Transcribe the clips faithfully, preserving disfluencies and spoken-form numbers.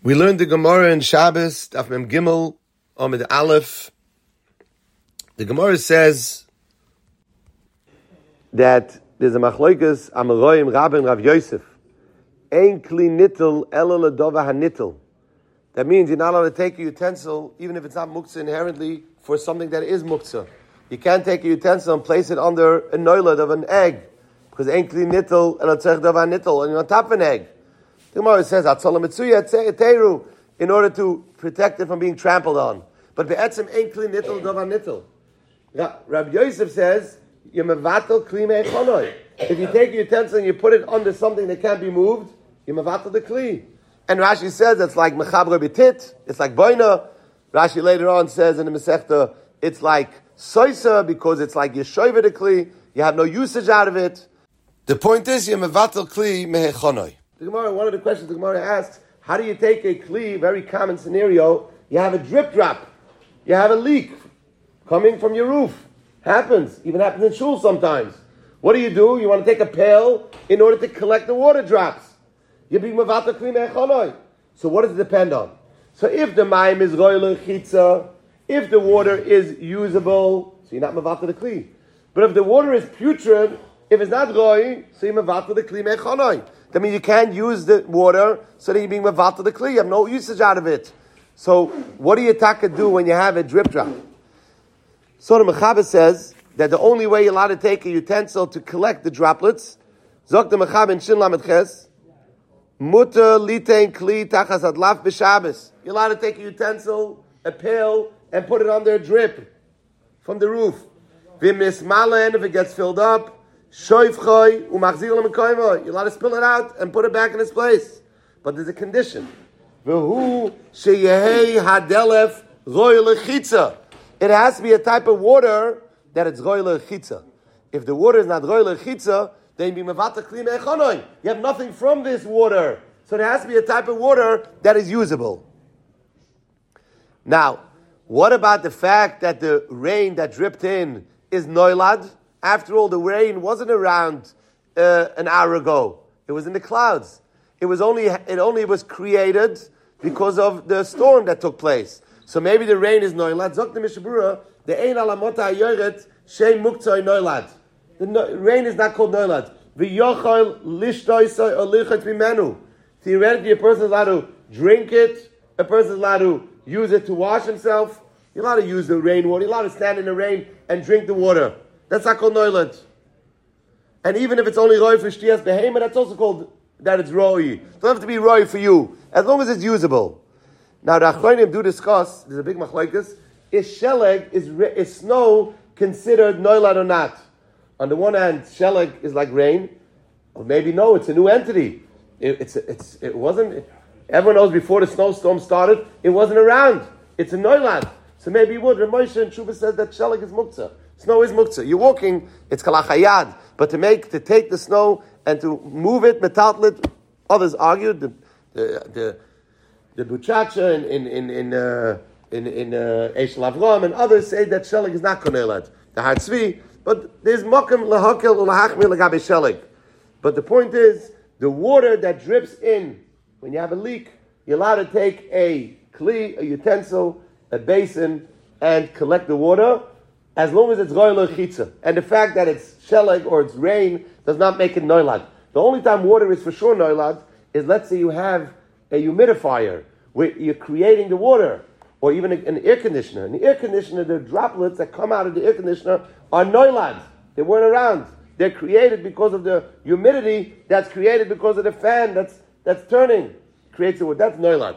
We learned the Gemara in Shabbos, Daf Mem Gimel, Amid Aleph. The Gemara says that there's a machlokes Amoraim Rabbi and Rav Yosef. Ein kli nittel ela ledova hanittel. That means you're not allowed to take a utensil, even if it's not muktzah inherently, for something that is muktzah. You can't take a utensil and place it under a noilad of an egg, because ein kli nittel ela tzarech dova hanittel, and you're on top of an egg. The Gemara says, teru, in order to protect it from being trampled on. But be'etzem ein kli nittel dova nittel. Rabbi Yosef says, you're mevatel kli me'echonoi. If you take a utensil and you put it under something that can't be moved, you're mevatel the kli. And Rashi says it's like mechaber b'tit, it's like boina. Rashi later on says in the Masechta, it's like soisa, because it's like yeshoiva the kli, you have no usage out of it. The point is, you're mevatel kli me'echonoi. The Gemara, one of the questions the Gemara asks, how do you take a kli, very common scenario, you have a drip drop, you have a leak coming from your roof. Happens, even happens in shul sometimes. What do you do? You want to take a pail in order to collect the water drops. You're being mavata kli me'echonoi. So what does it depend on? So if the mayim is roiler chitza, if the water is usable, so you're not mavata the kli. But if the water is putrid, if it's not roi, so you're mavata the kli me'echonoi. That means you can't use the water, so that you're being mavata the kli. You have no usage out of it. So what do you taka do when you have a drip drop? So the Mechaber says that the only way you're allowed to take a utensil to collect the droplets, Zok the Mechaber in Shin Lamed Ches, Mutter litein kli tachas adlaf b'Shabbos. You're allowed to take a utensil, a pail, and put it on their drip from the roof. V'mismalen, if it gets filled up, shoifchoy umachzir l'mekoymo. You're allowed to spill it out and put it back in its place. But there's a condition. V'hu sheyehei hadelef roy lechitza. It has to be a type of water that it's roy lechitza. If the water is not roy lechitza, then be mevata kli me'echonoi. You have nothing from this water. So there has to be a type of water that is usable. Now, what about the fact that the rain that dripped in is noilad? After all, the rain wasn't around uh, an hour ago. It was in the clouds. It was only it only was created because of the storm that took place. So maybe the rain is noilad. Zok the Mishabura, the ein alamota yoret shein muktzoi noilad. The no, rain is not called noilad. V'yochol lishtoisoi or lichot mimenu. Theoretically, a person is allowed to drink it. A person is allowed to use it to wash himself. You're allowed to use the rainwater. You're allowed to stand in the rain and drink the water. That's not called noilad. And even if it's only roi for shtiyas behema, that's also called that it's roi. It doesn't have to be roi for you, as long as it's usable. Now the Achronim do discuss, there's a big machlokes, is sheleg, is, is snow considered noilad or not? On the one hand, sheleg is like rain, or maybe no, it's a new entity. It, it's, it's, it wasn't, everyone knows before the snowstorm started, it wasn't around. It's a noilad. So maybe you would. Ramosha and Shuba says that sheleg is muktzah. Snow is muktzah. You're walking, it's kalachayad. But to make, to take the snow and to move it, metaltlit, others argued, the, the, the, the Buchacha in, in, in, in, uh, in, in uh, Eshel Avram and others say that sheleg is not konelad. The Har Tzvi, but there's mokum lahakel ulahachmir lagabe sheleg. But the point is, the water that drips in, when you have a leak, you're allowed to take a kli, a utensil, a basin, and collect the water, as long as it's roiler chitza. And the fact that it's sheleg or it's rain does not make it noilad. The only time water is for sure noilad is, let's say you have a humidifier where you're creating the water, or even an air conditioner. In the air conditioner, the droplets that come out of the air conditioner are noilad. They weren't around. They're created because of the humidity that's created because of the fan that's that's turning. Creates the water. That's noilad.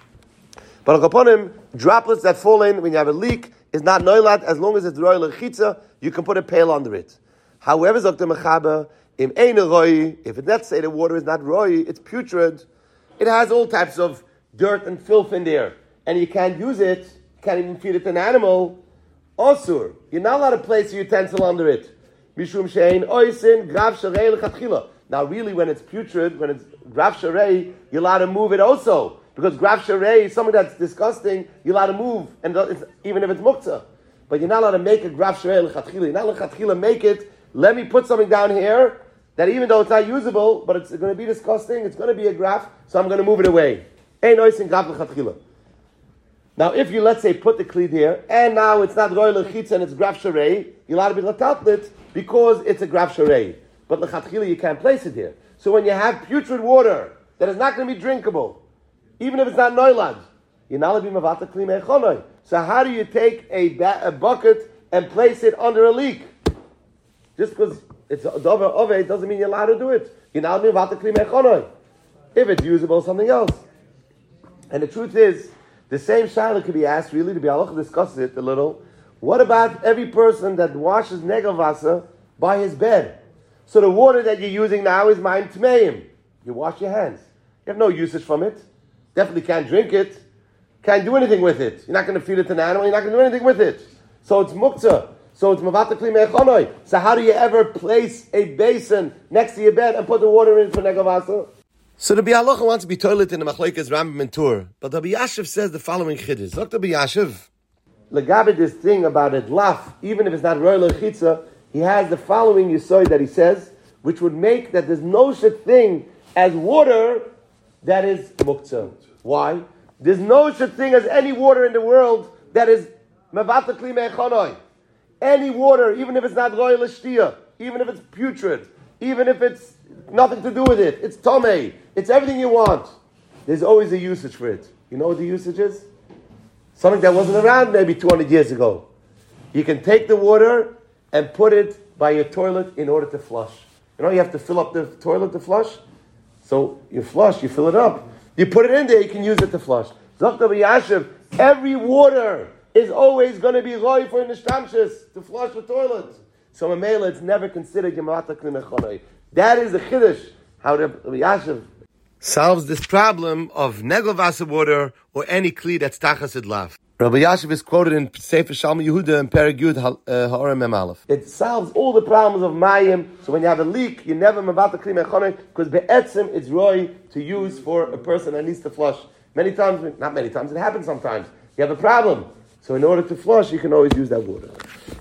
But upon him, droplets that fall in when you have a leak is not noilad. As long as it's roi lechitza, you can put a pail under it. However, Zok the Mechaber, im ein roi, if it, let's say the water is not roi, it's putrid, it has all types of dirt and filth in there, and you can't use it, you can't even feed it to an animal, osur, you're not allowed to place a utensil under it. Mishum shein oisin grav sharei lechatchila. Now really, when it's putrid, when it's grav sharei, you're allowed to move it also. Because grav sharei is something that's disgusting, you're allowed to move, and it's, even if it's muktzah. But you're not allowed to make a grav sharei lechatchila. You're not lechatchila make it, let me put something down here, that even though it's not usable, but it's going to be disgusting, it's going to be a graph, so I'm going to move it away. Ein oisin gav lechatchila. Now, if you, let's say, put the kli here, and now it's not roy lechitza and it's graf sharei, you're allowed to be lataltlit because it's a graf sharei. But lechatchila, you can't place it here. So when you have putrid water that is not going to be drinkable, even if it's not noilad, you're not allowed to be mavata kli me'echonoi. So how do you take a, ba- a bucket and place it under a leak? Just because it's a dover oved doesn't mean you're allowed to do it. You're not allowed to be mavata kli me'echonoi. If it's usable, something else. And the truth is, the same shaila could be asked, really, to be halacha discusses it a little. What about every person that washes negavasa by his bed? So the water that you're using now is ma'im tmeim. You wash your hands. You have no usage from it. Definitely can't drink it. Can't do anything with it. You're not going to feed it to an animal. You're not going to do anything with it. So it's muktzah. So it's mavata kli me'echonoi. So how do you ever place a basin next to your bed and put the water in for negavasa? So the Bialocha wants to be toilet in the Machlokes Rambam and Tur, but the Biyashiv says the following chiddush. Look, the Biyashiv, legabe this thing about it laf, even if it's not royal chitza, he has the following yisoid that he says, which would make that there's no such thing as water that is muktzah. Why? There's no such thing as any water in the world that is mevata kli me'echonoi. Any water, even if it's not royal shtiyah, even if it's putrid, even if it's nothing to do with it, it's tomei, it's everything you want. There's always a usage for it. You know what the usage is? Something that wasn't around maybe two hundred years ago. You can take the water and put it by your toilet in order to flush. You know, you have to fill up the toilet to flush. So you flush, you fill it up. You put it in there, you can use it to flush. Zakta b'yashiv, every water is always going to be roy for nishtamshis, to flush the toilet. So a mele, it's never considered yemata kli mechonoi. That is the chiddush, how the Yashiv solves this problem of negavasa water or any kli that's tachas lav. Rabbi Yashiv is quoted in Sefer Shalma Yehuda and Perek Yud Ha'orem Mem Aleph. It solves all the problems of mayim. So when you have a leak, you never mavata kli mechonoi because be'etzim it's roy to use for a person that needs to flush. Many times, not many times, it happens sometimes. You have a problem. So in order to flush, you can always use that water.